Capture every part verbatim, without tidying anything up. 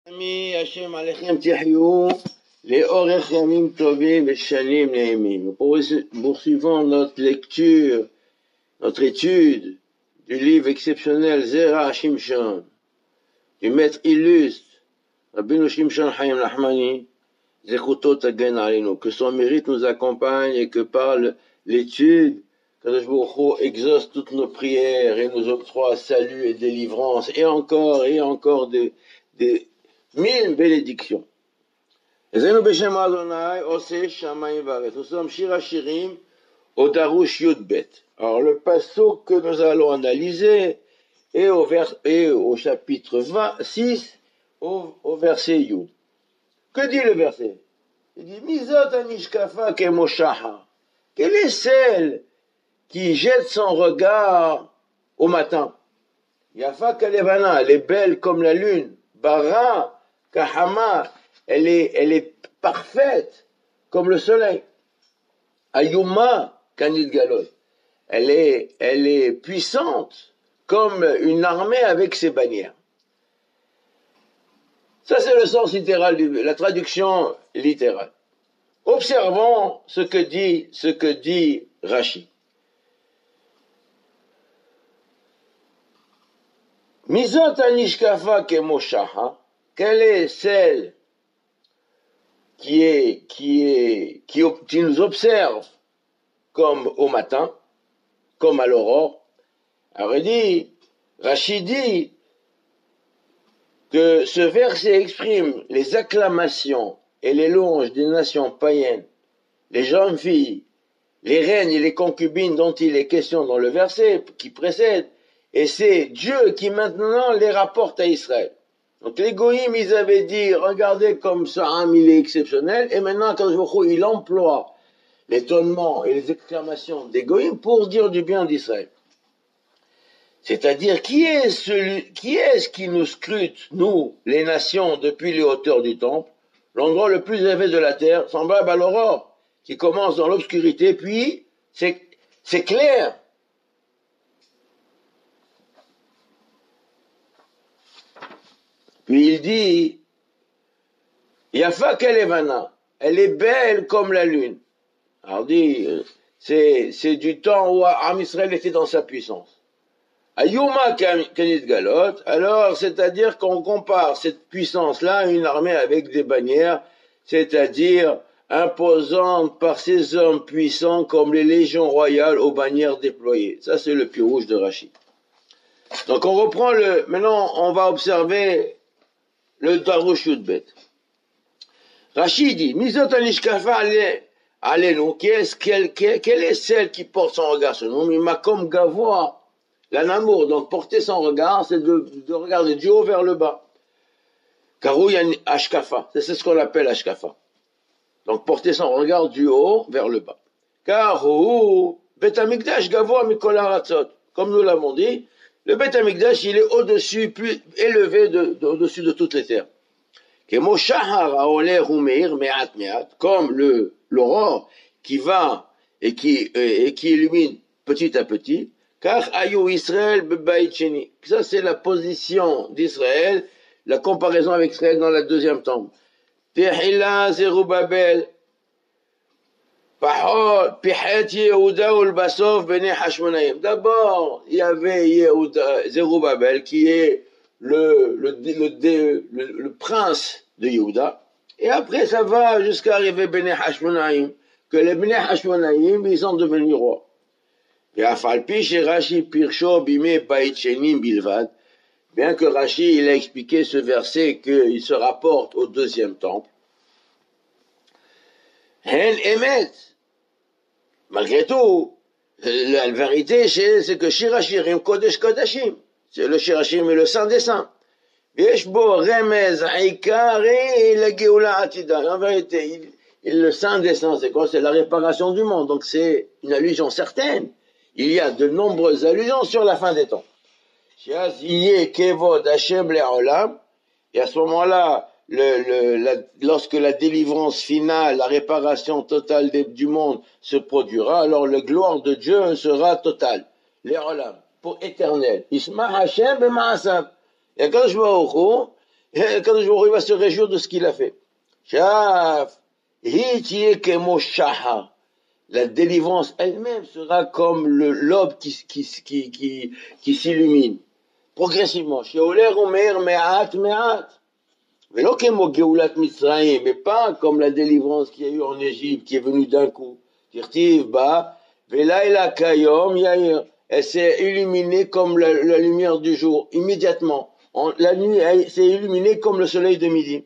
Ami Hashem Alechem Tihyou, les Orech Yamim Tovim et Shanim Neemim. Poursuivons notre lecture, notre étude du livre exceptionnel Zera Shimshon, du maître illustre Rabbeinu Shimshon Hayim Nachmani, Zechuto Tagen Alenu, que son mérite nous accompagne et que par l'étude, Kadosh Baruch Hu exauce toutes nos prières et nous octroie salut et délivrance, et encore et encore des, des mille bénédictions. Nous sommes Shir Hashirim au Darush Yudbet. Alors le passeau que nous allons analyser est au, vers, est au chapitre vingt-six, au, au verset Yud. Que dit le verset? Il dit Mizot anishkafa kemoshaha. Quelle est celle qui jette son regard au matin? Yafa kalevana, elle est belle comme la lune. Bara kahama, elle est, elle est parfaite comme le soleil. Ayuma kanit galot, elle est, elle est puissante comme une armée avec ses bannières. Ça, c'est le sens littéral, du, la traduction littérale. Observons ce que dit, ce que dit Rashi. Mizot anishkafa kemoshaha, quelle est celle qui est, qui est, qui, qui nous observe comme au matin, comme à l'aurore? Alors il dit, Rashi dit que ce verset exprime les acclamations et les louanges des nations païennes, les jeunes filles, les reines et les concubines dont il est question dans le verset qui précède, et c'est Dieu qui maintenant les rapporte à Israël. Donc les goïms, ils avaient dit, regardez comme ça, hein, il est exceptionnel, et maintenant quand il emploie l'étonnement et les exclamations des goïms pour dire du bien d'Israël. C'est-à-dire, qui est celui, qui est-ce qui nous scrute, nous, les nations, depuis les hauteurs du temple, l'endroit le plus élevé de la terre, semblable à l'aurore, qui commence dans l'obscurité, puis c'est, c'est clair. Puis il dit, Yafa Kalevana, elle est belle comme la lune. Alors dit, c'est, c'est du temps où Am Israël était dans sa puissance. Ayuma Kanit Galot, alors c'est-à-dire qu'on compare cette puissance-là à une armée avec des bannières, c'est-à-dire imposante par ces hommes puissants comme les légions royales aux bannières déployées. Ça c'est le pirouge de Rashi. Donc on reprend le, maintenant on va observer le Darush Yudbet. Rashi dit, Mizot anishkafa alenu, quelle, quelle est celle qui porte son regard sur nous? Mimakom gavoa, la namour, donc porter son regard, c'est de, de regarder du haut vers le bas. Karou yan ashkafa, c'est ce qu'on appelle ashkafa. Donc porter son regard du haut vers le bas. Karou Bet Hamikdash gavoa mikol haratzot, comme nous l'avons dit, le Bet Hamikdash, il est au-dessus, plus élevé de, de, au-dessus de toutes les terres. Comme le, l'aurore qui va et qui, et qui illumine petit à petit. Car Ayou Israël bebayit sheni. Ça, c'est la position d'Israël, la comparaison avec Israël dans la deuxième tombe. Tehila Zerubabel. D'abord, il y avait Yehuda, Zerubabel, qui est le, le, le, le, le, le prince de Yehuda. Et après, ça va jusqu'à arriver Bnei Hashmonaïm, que les Bnei Hashmonaïm, ils sont devenus rois. Bien que Rashi, il a expliqué ce verset qu'il se rapporte au deuxième temple. Hen Emet. Malgré tout, la vérité, c'est que Shir Hashirim Kodesh Kodashim, c'est le Shir Hashirim et le Saint des Saints. Yeshbo Remez Aikari la Geoula Atida. En vérité, il, le Saint des Saints, c'est quoi? C'est la réparation du monde. Donc c'est une allusion certaine. Il y a de nombreuses allusions sur la fin des temps. Shiaz Yé Kevod Hashem Le'olam. Et à ce moment-là, Le, le, la, lorsque la délivrance finale, la réparation totale des, du monde se produira, alors la gloire de Dieu sera totale. Les Olam, pour éternel. Isma Hashem b'ma'asav. Et quand je vois au Et quand il va se réjouir de ce qu'il a fait. Shaf, la délivrance elle-même sera comme le lobe qui, qui, qui, qui, qui s'illumine progressivement. Mais pas comme la délivrance qu'il y a eu en Égypte, qui est venue d'un coup. Elle s'est illuminée comme la, la lumière du jour, immédiatement. En, la nuit, elle s'est illuminée comme le soleil de midi.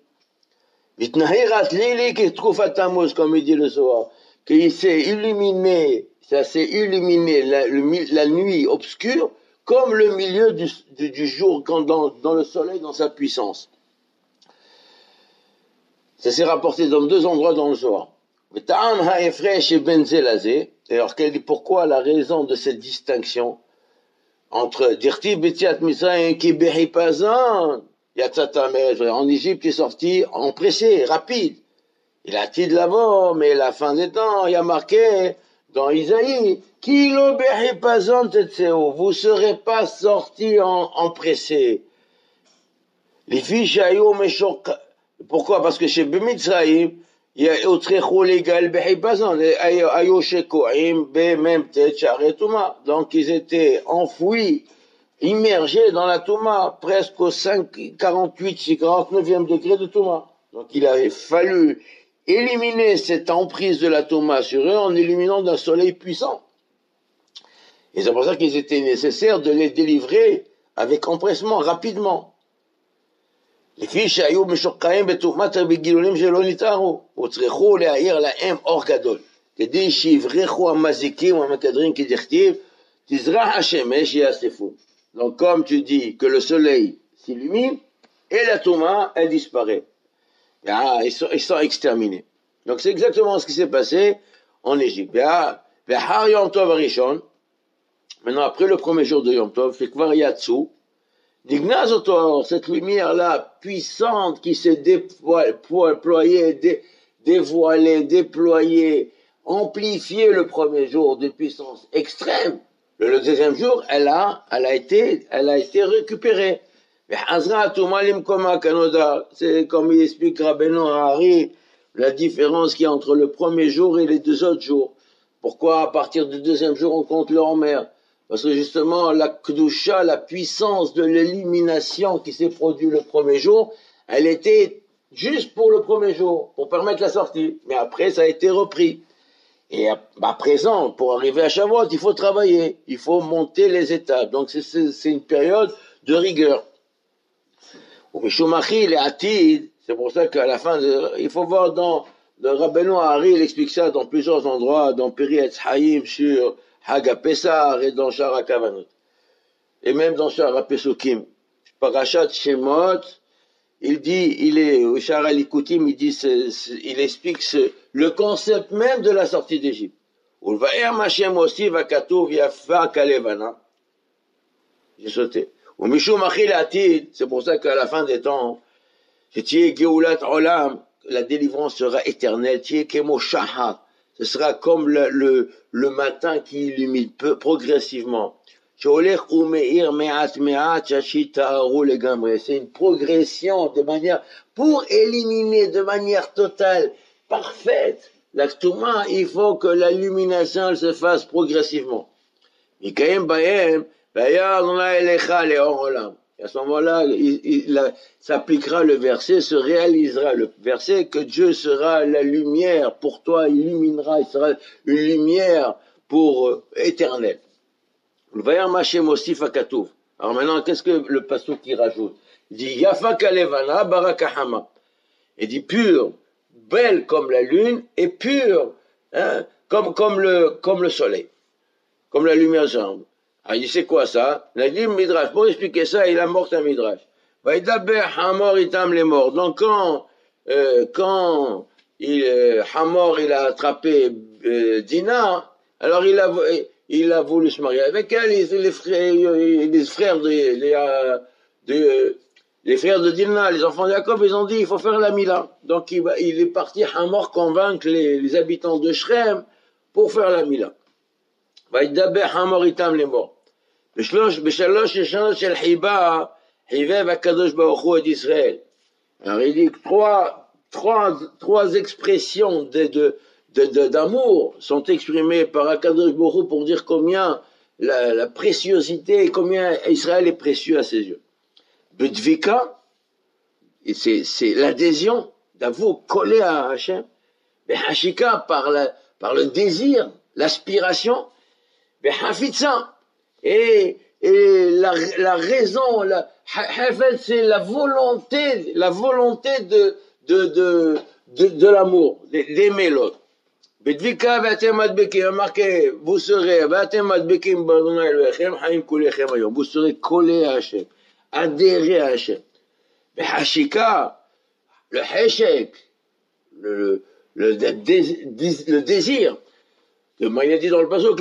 Comme il dit le soir, qu'il s'est illuminé, ça s'est illuminé la, le, la nuit obscure comme le milieu du, du, du jour quand dans, dans le soleil dans sa puissance. Ça s'est rapporté dans deux endroits dans le soir. Alors pourquoi la raison de cette distinction entre Dirti Betiat Misraïm qui Behipazan en Égypte est sorti empressé, rapide. Il a dit de l'avant, mais la fin des temps, il y a marqué dans Isaïe, Kilo Behipazan Tetseo, vous ne serez pas sortis empressés. Les filles pourquoi? Parce que chez Bemitzraïm, il y a Otrecho légal Behipazan, Ayoshekoim, Bememtet, Charetuma. Donc ils étaient enfouis, immergé dans la Touma, presque au quarante-huit, quarante-neuvième degré de Touma. Donc il avait fallu éliminer cette emprise de la Touma sur eux en éliminant d'un soleil puissant. Et c'est pour ça qu'il était nécessaire de les délivrer avec empressement, rapidement. לפי שהיו משוקעים בטומאת בגילולים שלא ניתרו, וצריכו להאיר להם אור גדול, כדי שיברכו המזיקים והמקדרים כדכתיב, תזרח השמש יאספו. Donc, comme tu dis que le soleil s'illumine, et la Touma, elle disparaît. Ah, ils, sont, ils sont exterminés. Donc, c'est exactement ce qui s'est passé en Égypte. Maintenant, après le premier jour de Yom Tov, fait Kvar Yatsu, cette lumière-là, puissante, qui s'est déployée, dé, dévoilée, déployée, amplifiée le premier jour de puissance extrême, le, le deuxième jour, elle a, elle a été, elle a été récupérée. C'est comme il explique Rabbeinu Hari, la différence qu'il y a entre le premier jour et les deux autres jours. Pourquoi à partir du deuxième jour on compte le Homer? Parce que justement, la Kedusha, la puissance de l'illumination qui s'est produite le premier jour, elle était juste pour le premier jour, pour permettre la sortie. Mais après, ça a été repris. Et à, à présent, pour arriver à Shavuot, il faut travailler, il faut monter les étapes. Donc c'est une période de rigueur. C'est pour ça qu'à la fin, de, il faut voir dans le Rabbeinu Hari, il explique ça dans plusieurs endroits, dans Peri Etz Chaim, sur Haga Pessar et dans Shara Kavanot. Et même dans Shara Pesukim. Parashat Shemot, il dit, il est, au Shara Likutim, il dit, c'est, c'est, il explique ce, le concept même de la sortie d'Égypte. Ulvaer Mashem aussi va Katouv Yafa Kalevana. J'ai sauté. Ou Mishum Achil Atid, c'est pour ça qu'à la fin des temps, c'est Geulat Olam, la délivrance sera éternelle, Tiye Kemo Shahar. Ce sera comme le, le, le matin qui illumine peu, progressivement. C'est une progression de manière, pour éliminer de manière totale, parfaite, la Ktouma, il faut que l'illumination se fasse progressivement. Et à ce moment-là, il, il s'appliquera le verset, se réalisera le verset que Dieu sera la lumière pour toi, il illuminera, il sera une lumière pour euh, éternelle. Alors maintenant, qu'est-ce que le pasteur qui rajoute? Il dit Yafa Kalevana Barakahama. Il dit pure, belle comme la lune et pure, hein, comme, comme, le, comme le soleil, comme la lumière jambe. Ah, il dit, c'est quoi ça? Il a dit, Midrash. Pour expliquer ça, il a mort un Midrash. Hamor itam les morts. Donc, quand, euh, quand il, euh, Hamor, il a attrapé euh, Dina, alors il a, il a voulu se marier avec elle. Les, les frères, les frères de, les, de, les frères de Dina, les enfants de Jacob, ils ont dit, il faut faire la Mila. Donc, il, il est parti, Hamor, convaincre les, les habitants de Shrem pour faire la Mila. וידבר חמור איתם לאמור. בשלוש, בשלוש שנות של חיבה, חיבב הקדוש ברוך הוא את ישראל. Alors il dit que trois, trois, trois expressions de, de, de, de, d'amour sont exprimées par Akadosh Baruch Hu pour dire combien la, la préciosité, combien Israël est précieux à ses yeux. Bedvika, c'est, c'est l'adhésion d'avou collé à Hachem. Behashika, par, la, par le désir, l'aspiration. Behafitza, et, et la, la raison, la, c'est la volonté, la volonté de, de, de, de, de l'amour, d'aimer l'autre. Bedvika, vatem adbekim, marqué, vous serez, vatem adbekim, vous serez collés à Hachem, adhérés à Hachem. Behashika, le heshek, le, le, le, le désir, comme il a dit dans le passage,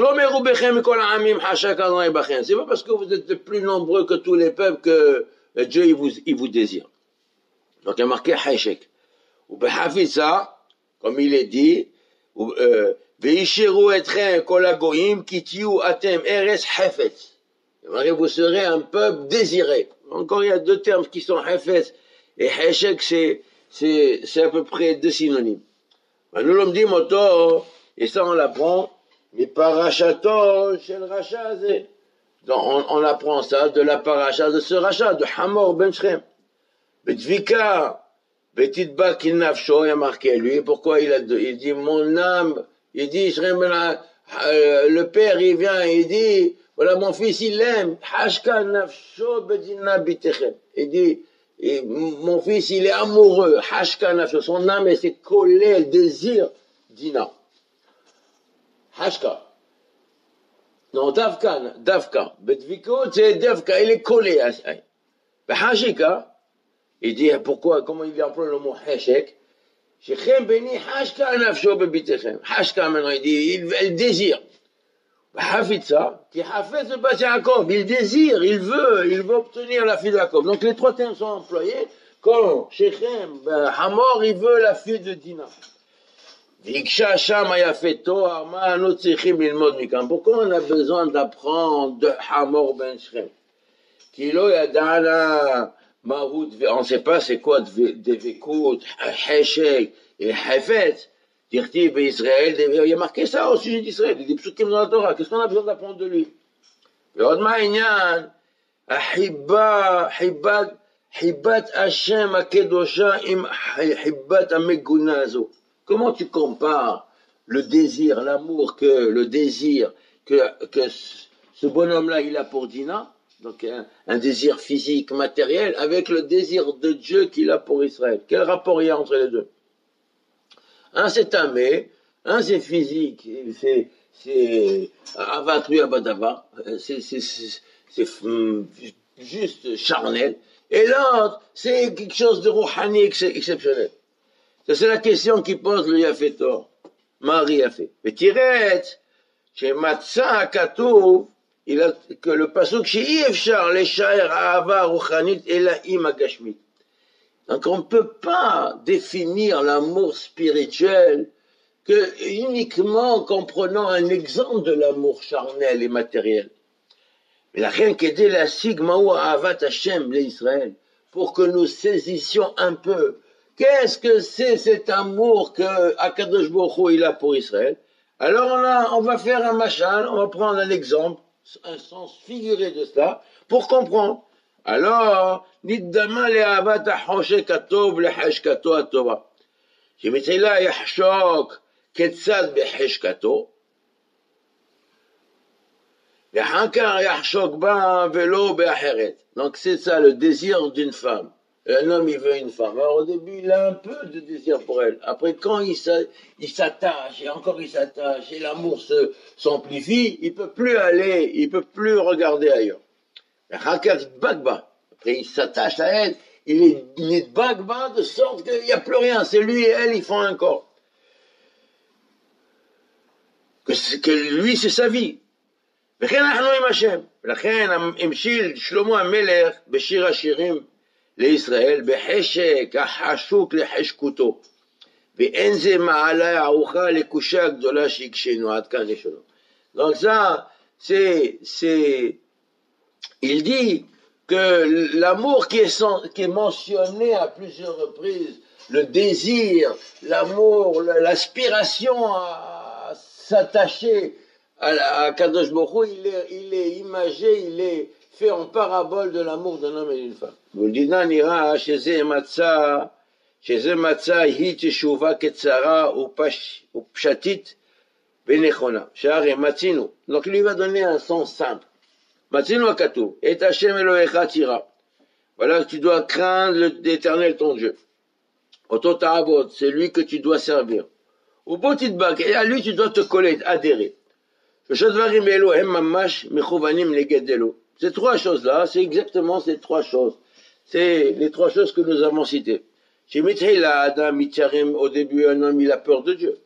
c'est pas parce que vous êtes plus nombreux que tous les peuples que Dieu il vous, il vous désire. Donc il y a marqué heshek. Ou behafitza, comme il est dit, veishiru etrem kol hagoyim ki tiyu atem eres hefetz. Vous serez un peuple désiré. Encore il y a deux termes qui sont hefetz et heshek, c'est c'est c'est à peu près deux synonymes. Nous l'on dit moto, et ça on l'apprend, mais parachato chez le rachat, on, on apprend ça de la paracha de ce rachat, de Hamor ben Shrem. Betvika, betitba kinafsho, il a marqué lui, pourquoi il a il dit mon âme, il dit Shrem ben euh, le père il vient, il dit voilà mon fils il l'aime, hashka nafsho bedina bitechem, il dit et mon fils il est amoureux, hashka nafsho, son âme elle s'est collée, elle désire Dina. Hashka. Non, Davka, Davka. Betviko, c'est Davka, il est collé à ça. Hashika, il dit pourquoi, comment il emploie le mot Hashek? Shechem beni Hashka nafsho bebitechem. Hashka maintenant, il dit, il, il désire. Hafitza, qui hafetz le bas Yaakov, il désire, il veut, il veut obtenir la fille de Yaakov. Donc les trois termes sont employés quand Shechem, ben, Hamor, il veut la fille de Dina. Pourquoi on a besoin d'apprendre de Hamor ben Shrem? On ne sait pas c'est quoi Devekut, Heshek et Hefetz. Dirtiv et Israël, il y a marqué ça au sujet d'Israël, il y a des psukim dans la Torah. Qu'est-ce qu'on a besoin d'apprendre de lui? Hibbat Hashem Akedosha im Hibbat Amegunazo. Comment tu compares le désir, l'amour que le désir que, que ce bonhomme-là il a pour Dina, donc un, un désir physique, matériel, avec le désir de Dieu qu'il a pour Israël? Quel rapport il y a entre les deux? Un c'est amé, un c'est physique, c'est c'est avatru abadava, c'est c'est c'est juste charnel, et l'autre c'est quelque chose de rouhani exceptionnel. Ça, c'est la question qui pose le Yafetor. Marie a fait. Mais Tiret, chez Matzah Katouv, il a que le pasuk chez Yefchar, les Shaer Ahava Rouchanit et la Imagashmit. Donc on ne peut pas définir l'amour spirituel que uniquement en comprenant un exemple de l'amour charnel et matériel. Mais la rien qu'aider la Sigma ou Ahavat Hashem, l'Israël, pour que nous saisissions un peu. Qu'est-ce que c'est cet amour que Akadosh Baruch Hu il a pour Israël? Alors on, a, on va faire un machal, on va prendre un exemple, un sens figuré de cela, pour comprendre. Alors, Niddama le'avat ha'choshek hatov le'heshkato hatova. Shemitila yahshok ketzad beheshkato. Ve'hankar yahshok ba velo be'acheret. Donc c'est ça le désir d'une femme. Un homme, il veut une femme. Alors, au début, il a un peu de désir pour elle. Après, quand il s'attache, et encore il s'attache, et l'amour se, s'amplifie, il peut plus aller, il peut plus regarder ailleurs. Après, il s'attache à elle, il est, il est bagba de sorte qu'il n'y a plus rien. C'est lui et elle, ils font un corps. Que, que lui, c'est sa vie. וכן אנחנו עם השם. לכן המשיל שלמה המלך בשיר השירים לישראל בחשק החשוק לחשקותו, ואין זה מעלה ערוכה לקושה הגדולה שהגשנו. עד כאן יש לנו. Donc ça, c'est, c'est, il dit que l'amour qui, qui est mentionné à plusieurs reprises, le désir, l'amour, l'aspiration à s'attacher à, à Kadosh Baruch Hu, il est, il est imagé, il est fait en parabole de l'amour d'un homme et d'une femme. Boldina nira sheze matza, sheze matza hi teshuva ketzara upshatit benechona. Share matzinu. Donc il lui va donner un sens simple. Matzinu akatou. Et Hashem Elohecha tira. Voilà, tu dois craindre l'Éternel ton Dieu. Oto ta'avod, c'est lui que tu dois servir. Ou botitbak, et à lui tu dois te coller, adhérer. Ces trois choses-là, c'est exactement ces trois choses. C'est les trois choses que nous avons citées. Au début, un homme, il a peur de Dieu.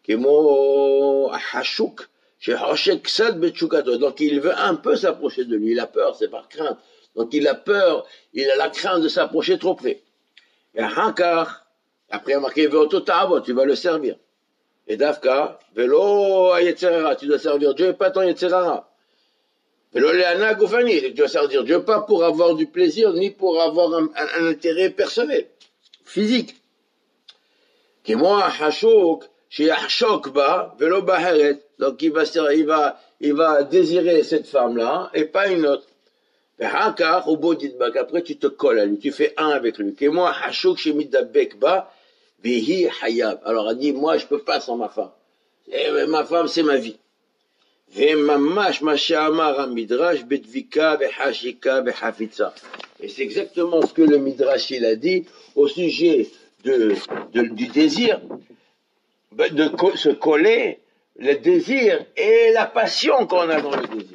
Donc il veut un peu s'approcher de lui. Il a peur, c'est par crainte. Donc il a peur, il a la crainte de s'approcher trop près. Et après, il a marqué, tu vas le servir. Et Dafka, Velo Yetzerara, tu dois servir Dieu et pas ton Yetzerara. Velo Leana Goufani, tu dois servir Dieu pas pour avoir du plaisir, ni pour avoir un, un, un intérêt personnel, physique. Qui moi, Hashok, chez Hashok ba, Velo Baheret. Donc il va, il va, il va désirer cette femme-là et pas une autre. Hakar, au Bodidbak, après tu te colles à lui, tu fais un avec lui. Qui moi, Hashok, chez Midabek ba, Bihi Hayab. Alors elle dit, moi je peux pas sans ma femme. Et ma femme c'est ma vie. Et c'est exactement ce que le Midrash il a dit au sujet de, de, du désir, de co se coller, le désir et la passion qu'on a dans le désir.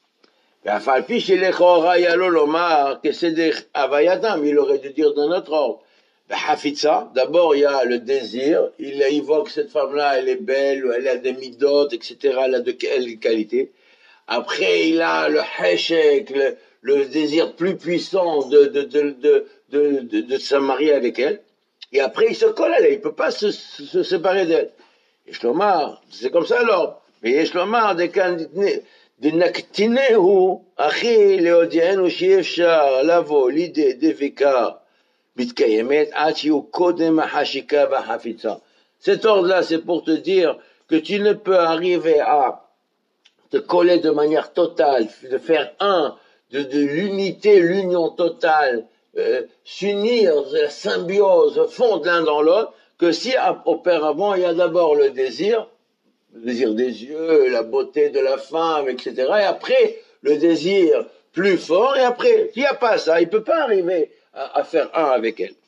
Il aurait dû dire dans notre ordre. D'abord, il y a le désir, il évoque cette femme-là, elle est belle, elle a des midotes, et cetera, elle a de quelles qualités. Après, il a le heshek, le, le désir plus puissant de, de, de, de, de, de, de se marier avec elle. Et après, il se colle à elle, il ne peut pas se, se, se séparer d'elle. Et Shlomar, c'est comme ça alors. Mais Shlomar, des candidats, de naktinehu, achi, leodienu, shiefshar, lavo, l'idée, deveka. Cet ordre-là, c'est pour te dire que tu ne peux arriver à te coller de manière totale, de faire un, de, de l'unité, l'union totale, euh, s'unir, la symbiose, fondre l'un dans l'autre, que si auparavant il y a d'abord le désir, le désir des yeux, la beauté de la femme, et cetera. Et après, le désir plus fort, et après, il n'y a pas ça, il ne peut pas arriver à faire un avec elle.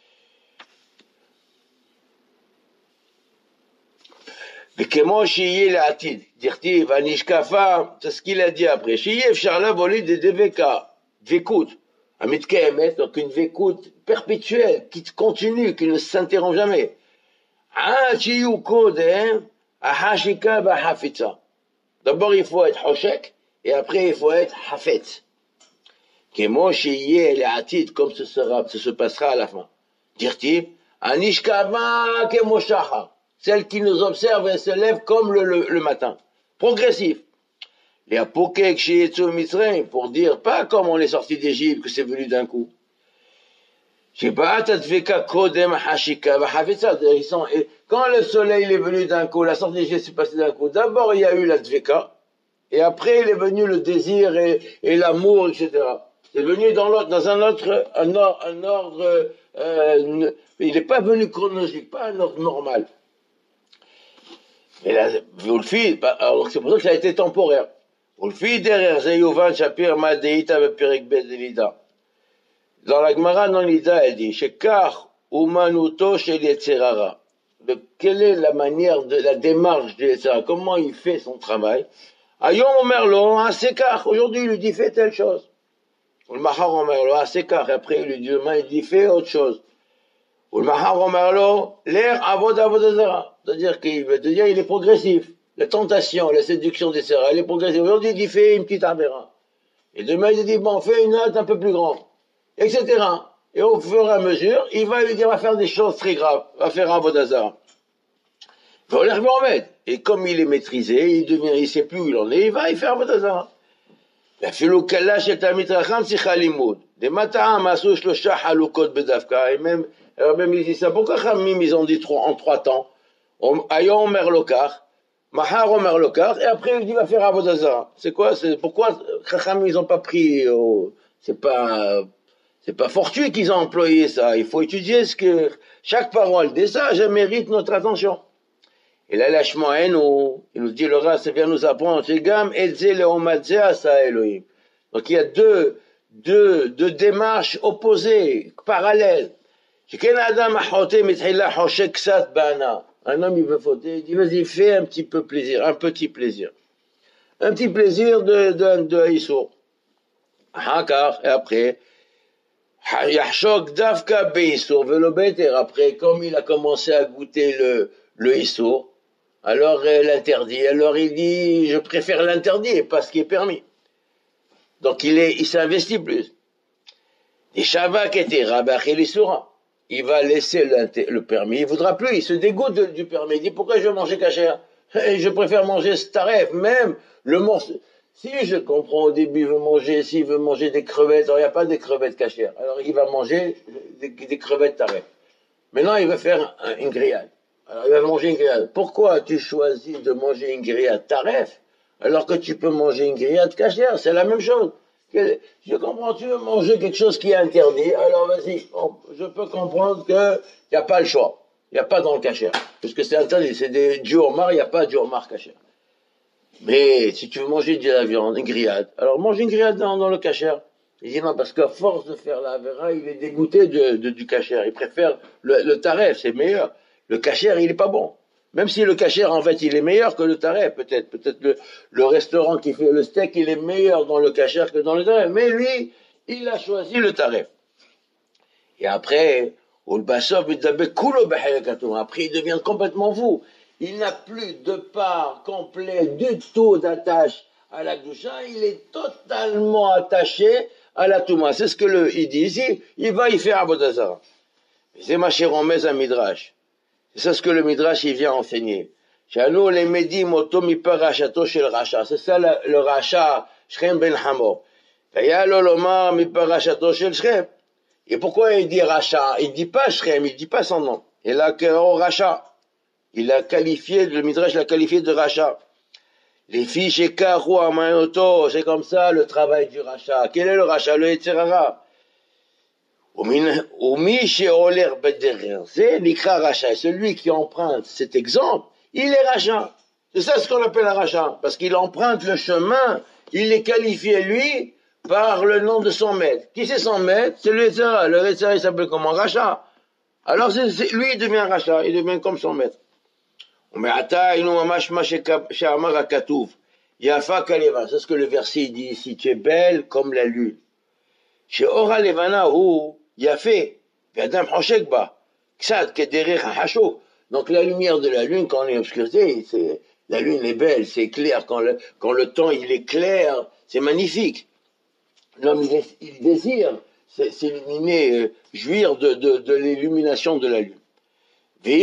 C'est ce qu'il a dit après. Donc une vécoute perpétuelle, qui continue, qui ne s'interrompt jamais. D'abord il faut être hoshek, et après il faut être hafetz. Comme ce sera, ce se passera à la fin. Dire-t-il, Anishkava kemoshachar, celle qui nous observe et se lève comme le, le, le matin. Progressif. Les apokek sheyetzu mitzrayim, pour dire, pas comme on est sorti d'Égypte, que c'est venu d'un coup. Quand le soleil est venu d'un coup, la sortie d'Égypte s'est passée d'un coup, d'abord il y a eu la dveka, et après il est venu le désir et, et l'amour, et cetera. C'est venu dans, l'autre, dans un autre, un ordre, un ordre euh, il n'est pas venu chronologique, pas un ordre normal. Mais là, vous le faites, alors c'est pour ça que ça a été temporaire. Vous le faites derrière, Zeyuvan, Shapir, Madeita, Perek Bedelida. Dans la Gemara, dans l'Ida, elle dit, Shekar, Umanuto, chez Yetzerara. Quelle est la manière de la démarche de Yetzerara? Comment il fait son travail? Ayom Omerlo, un Sekar. Aujourd'hui, il lui dit, fais telle chose. Le Mahar Omerlo, un Sekar. Et après, il lui dit, demain, il dit, fais autre chose. Le Mahar Omerlo, l'air Avod Avodazara. C'est-à-dire qu'il veut te dire, il est progressif. La tentation, la séduction des Serra, elle est progressive. Aujourd'hui, il dit, fais une petite Avera. Et demain, il dit, bon, fais une autre un peu plus grande. Etc. Et au fur et à mesure, il va lui dire, va faire des choses très graves. Va faire un Avodazara. Il va l'air remettre. Et comme il est maîtrisé, il devient, il sait plus où il en est, il va y faire un Avodazara. ואפילו קלה של תלמיד חכם צריכה לימוד. דמה טעם עשו שלושה חלוקות בדווקא, et même, même ils disent ça, pourquoi חכמים ils ont dit en trois temps? היום אומר לו כך, מחר אומר לו כך, et après il dit va faire avodah zara. C'est quoi? C'est pourquoi חכמים ils ont pas pris, oh, c'est pas, c'est pas fortuit qu'ils ont employé ça. Il faut étudier ce que chaque parole des sages mérite notre attention. Et là, lâchement, il nous dit, le Rav vient nous apprendre, donc il y a deux, deux, deux démarches opposées, parallèles. Un homme, il veut fauter, il dit, vas-y, fais un petit peu plaisir, un petit plaisir. Un petit plaisir de, de, de Issour. Et après, après, comme il a commencé à goûter le, le Issour, alors euh, l'interdit, alors il dit, je préfère l'interdit et pas ce qui est permis. Donc il est, il s'investit plus. Et Shavak était Rabach et l'Issoura. Il va laisser le permis, il voudra plus, il se dégoûte de, du permis. Il dit, pourquoi je veux manger cachère? Je préfère manger staref, même le morceau. Si je comprends au début, il veut manger, s'il veut manger des crevettes, alors il n'y a pas des crevettes cachères. Alors il va manger des, des crevettes taref. Maintenant il va faire un, une grillade. Alors il va manger une grillade. Pourquoi tu choisis de manger une grillade taref alors que tu peux manger une grillade cachère? C'est la même chose. Je comprends, tu veux manger quelque chose qui est interdit, alors vas-y, je peux comprendre qu'il n'y a pas le choix. Il n'y a pas dans le cachère. Parce que c'est interdit, c'est des djurmar, il n'y a pas de djurmar cachère. Mais si tu veux manger de la viande, une grillade, alors mange une grillade dans, dans le cachère. Il dit non, parce qu'à force de faire la vera, il est dégoûté de, de, du cachère. Il préfère le, le taref, c'est meilleur. Le cachère, il est pas bon. Même si le cachère, en fait, il est meilleur que le taref, peut-être. Peut-être le, le restaurant qui fait le steak, il est meilleur dans le cachère que dans le taref. Mais lui, il a choisi le taref. Et après, après, il devient complètement fou. Il n'a plus de part complet du tout d'attache à la Gdusha. Il est totalement attaché à la Touma. C'est ce que le, il dit ici. Il va y faire Avodah Zara. C'est ma chère Romez à Midrash. C'est ce que le Midrash il vient enseigner. C'est ça le, le Racha, Shrem ben Hamor. Et pourquoi il dit Racha? Il ne dit pas Shrem, il ne dit pas son nom. Et là, au Racha, il a qualifié, le Midrash l'a qualifié de Racha. Les filles chez Karou Amayoto, c'est comme ça le travail du Racha. Quel est le Racha? Le Yetzirara. C'est l'Ikra Racha. Celui qui emprunte cet exemple, il est Racha. C'est ça ce qu'on appelle un Racha. Parce qu'il emprunte le chemin, il est qualifié, lui, par le nom de son maître. Qui c'est son maître? C'est le Yetzirara. Le Yetzirara, il s'appelle comment? Racha. Alors c'est, c'est, lui, il devient Racha. Il devient comme son maître. C'est ce que le verset dit ici. Tu es belle comme la lune. Chez Ora Levana, où Yafé, Adam Hoshekba, Ksad, Kederech, Hachok. Donc la lumière de la lune, quand on est en obscurité, c'est, la lune est belle, c'est clair. Quand le, quand le temps il est clair, c'est magnifique. L'homme il, il désire s'illuminer, euh, jouir de, de, de l'illumination de la lune. Et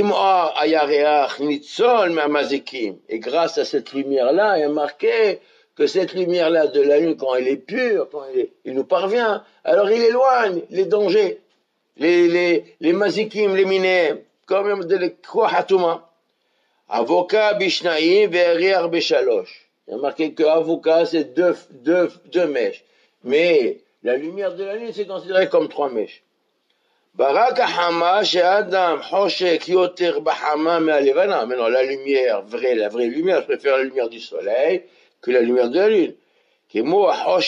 grâce à cette lumière-là, il est marqué que cette lumière-là de la lune, quand elle est pure, quand elle, est, il nous parvient, alors il éloigne les dangers, les, les, les mazikim, les minés, comme de l'Kouhatuma. Avoka bishnaïm ve'eriar beshalosh. Il y a marqué que avoka, c'est deux, deux, deux mèches. Mais la lumière de la lune, c'est considéré comme trois mèches. Barak hama she'adam hoshek yoter bahama me'alevana. Maintenant, la lumière vraie, la vraie lumière, je préfère la lumière du soleil que la lumière de la lune. Parce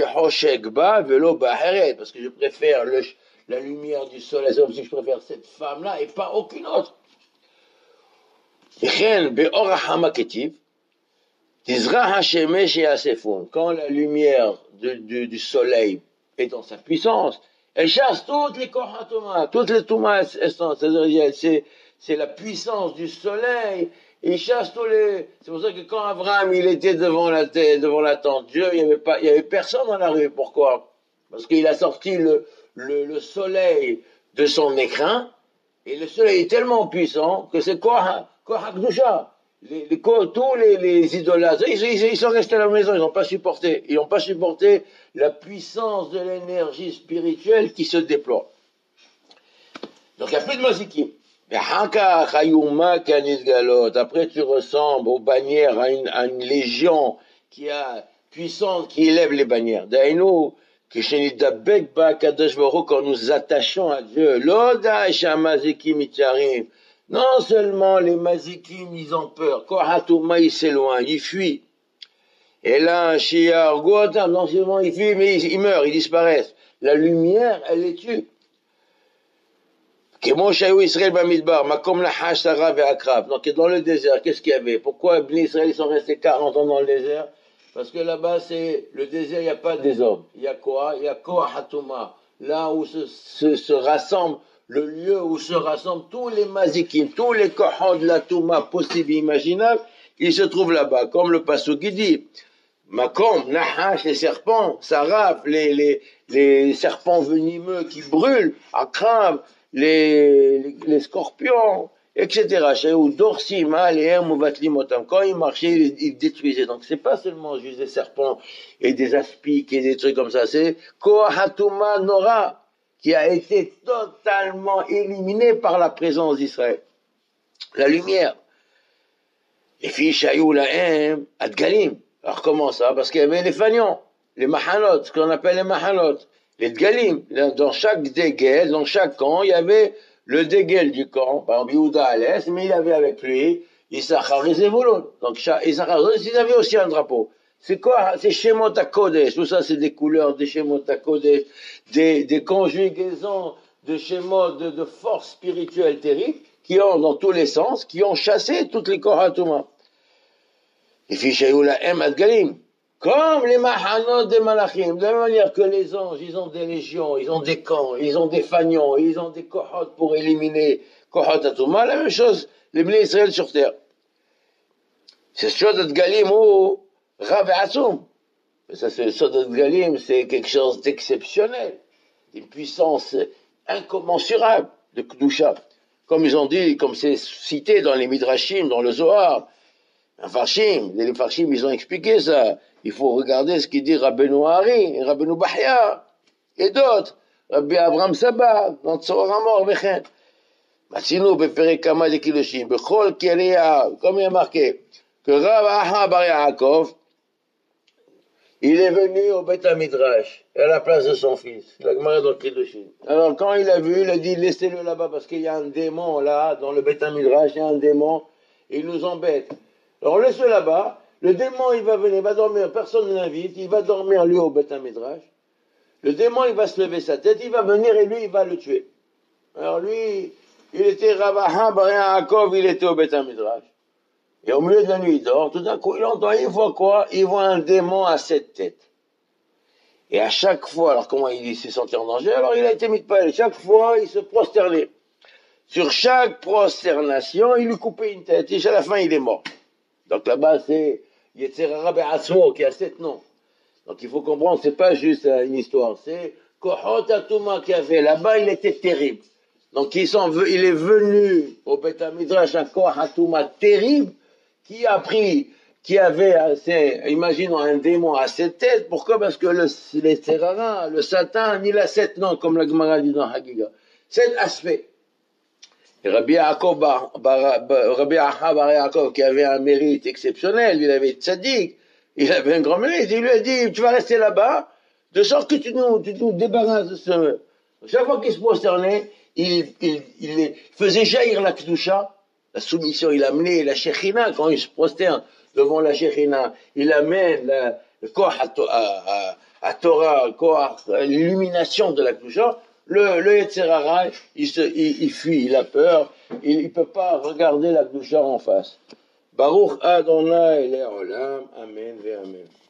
que je préfère le, la lumière du soleil, c'est comme si je préfère cette femme-là et pas aucune autre. Quand la lumière de, de, du soleil est dans sa puissance, elle chasse toutes les korhatomas, toutes les toumas, c'est, c'est la puissance du soleil. Il chasse tous les. C'est pour ça que quand Abraham il était devant la devant la tente Dieu, il y avait pas, il y avait personne dans la rue. Pourquoi? Parce qu'il a sorti le, le le soleil de son écrin et le soleil est tellement puissant que c'est Kohakdusha. les, les, tous les, les idolâtres, ils, ils, ils sont restés à la maison, ils n'ont pas supporté. Ils n'ont pas supporté la puissance de l'énergie spirituelle qui se déploie. Donc il n'y a plus de mazikim. Après, tu ressembles aux bannières, à une, à une légion qui a puissante, qui élève les bannières. D'ailleurs, quand nous attachons à Dieu, non seulement les mazikim, ils ont peur, Kohatouma, ils s'éloignent, ils fuient. Et là, un Shia, non seulement ils fuient, mais ils, ils meurent, ils disparaissent. La lumière, elle les tue. Donc, dans le désert, qu'est-ce qu'il y avait? Pourquoi les Israël sont restés quarante ans dans le désert? Parce que là-bas, c'est le désert, il n'y a pas des hommes. Il y a quoi? Il y a Kohatuma. Là où se, se, se rassemble, le lieu où se rassemblent tous les mazikim, tous les kohot de la Touma possibles et imaginables, ils se trouvent là-bas. Comme le Passouk qui dit, Makom, Nahash, les serpents, Saraf, les, les, les serpents venimeux qui brûlent, Akrav, les, les, les scorpions, et cetera. Quand ils marchaient, ils, ils détruisaient. Donc, c'est pas seulement juste des serpents et des aspics et des trucs comme ça. C'est Kohatuma Nora, qui a été totalement éliminé par la présence d'Israël. La lumière. Les filles Shayou Lahem, Adgalim. Alors, comment ça? Parce qu'il y avait les fanions, les mahanot, ce qu'on appelle les mahanot. Les dgalim, dans chaque dégel, dans chaque camp, il y avait le dégel du camp, par exemple, Yehuda à l'est, mais il avait avec lui Issachar et Zevulun. Donc, Issachar, ils avaient aussi un drapeau. C'est quoi? C'est Shemot HaKodesh. Tout ça, c'est des couleurs des Shemot HaKodesh, des, des conjugaisons de Shemot, de, de force spirituelle terrible, qui ont, dans tous les sens, qui ont chassé toutes les Kohatuma. Et Fishayoula M. Adgalim. Comme les mahanot des malachim, de la même manière que les anges, ils ont des légions, ils ont des camps, ils ont des fanions, ils ont des kohot pour éliminer kohot atuma, la même chose, les Bnei Israël sur terre. C'est Sodat Galim ou Rav Atzum. Ça, c'est Sodat Galim, c'est quelque chose d'exceptionnel, une puissance incommensurable de Kedusha. Comme ils ont dit, comme c'est cité dans les Midrashim, dans le Zohar, un Farshim, les Farshim, ils ont expliqué ça. Il faut regarder ce qu'il dit Rabbeinu Hari, Rabbeinu Bahya, et d'autres. Rabbi Abraham Saba, dans Tzor Amor, Bechen. Matsinu, Befere Kama de Kiloshim, Bechol Kiria, comme il y a marqué, que Rav Aha Bar Yaakov, il est venu au Beth Midrash, à la place de son fils, la Gemara dans Kiloshim. Alors, quand il a vu, il a dit, laissez-le là-bas, parce qu'il y a un démon là, dans le Beth Midrash, il y a un démon, et il nous embête. Alors, laisse-le là-bas. Le démon, il va venir, il va dormir, personne ne l'invite, il va dormir lui au Beth Midrash. Le démon, il va se lever sa tête, il va venir et lui, il va le tuer. Alors lui, il était Rav Aha Bar Yaakov, il était au Beth Midrash. Et au milieu de la nuit, il dort, tout d'un coup, il entend, il voit quoi? Il voit un démon à sept têtes. Et à chaque fois, alors comment il s'est senti en danger? Alors il a été mis de palais. Chaque fois, il se prosternait. Sur chaque prosternation, il lui coupait une tête. Et à la fin, il est mort. Donc là-bas, c'est Yetzerara Be'atzmo qui a sept noms. Donc il faut comprendre, c'est pas juste une histoire, c'est Kohot Atuma qui a fait. Là-bas, il était terrible. Donc ils sont, il est venu au Beth Midrash un Kohot Atuma terrible qui a pris, qui avait, assez, imaginons un démon à sept têtes. Pourquoi? Parce que le, les Terrara, le Satan, il a sept noms, comme la Gemara dit dans Hagiga. Sept aspects. Et Rabbi Yaakov, Bar, Bar, Bar, Rabbi Aha Bar Yaakov, qui avait un mérite exceptionnel, il avait tzaddik, il avait un grand mérite, il lui a dit, tu vas rester là-bas, de sorte que tu nous, tu nous débarrasses de ce... Chaque fois qu'il se prosternait, il, il, il faisait jaillir la Kedusha, la soumission, il amenait la Shekhinah, quand il se prosterne devant la Shekhinah, il amène la, le Koach à, à, à Torah, le Koach, l'illumination de la Kedusha. Le, le Yetzerara, il, se, il, il fuit, il a peur, il ne peut pas regarder la Kedusha en face. Baruch Adonai Le'olam, Amen ve Amen.